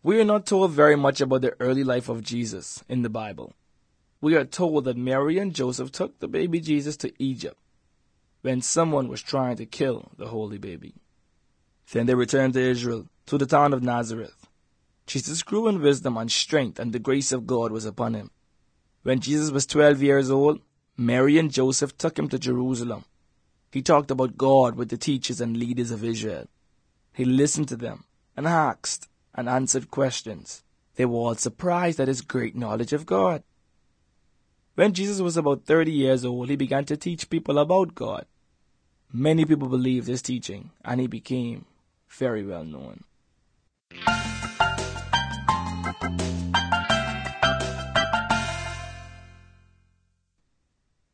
We are not told very much about the early life of Jesus in the Bible. We are told that Mary and Joseph took the baby Jesus to Egypt when someone was trying to kill the holy baby. Then they returned to Israel, to the town of Nazareth. Jesus grew in wisdom and strength, and the grace of God was upon him. When Jesus was 12 years old, Mary and Joseph took him to Jerusalem. He talked about God with the teachers and leaders of Israel. He listened to them and asked and answered questions. They were all surprised at his great knowledge of God. When Jesus was about 30 years old, he began to teach people about God. Many people believed his teaching, and he became very well known.